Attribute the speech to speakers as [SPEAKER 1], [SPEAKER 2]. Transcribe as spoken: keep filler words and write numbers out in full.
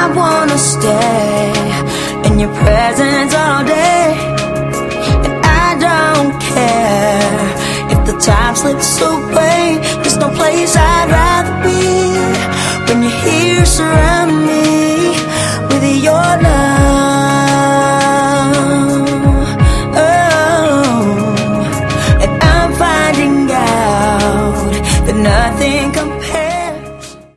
[SPEAKER 1] wanna stay in your presence all day. And I don't care if the time slips away. There's no place I'd rather be when you're here surrounded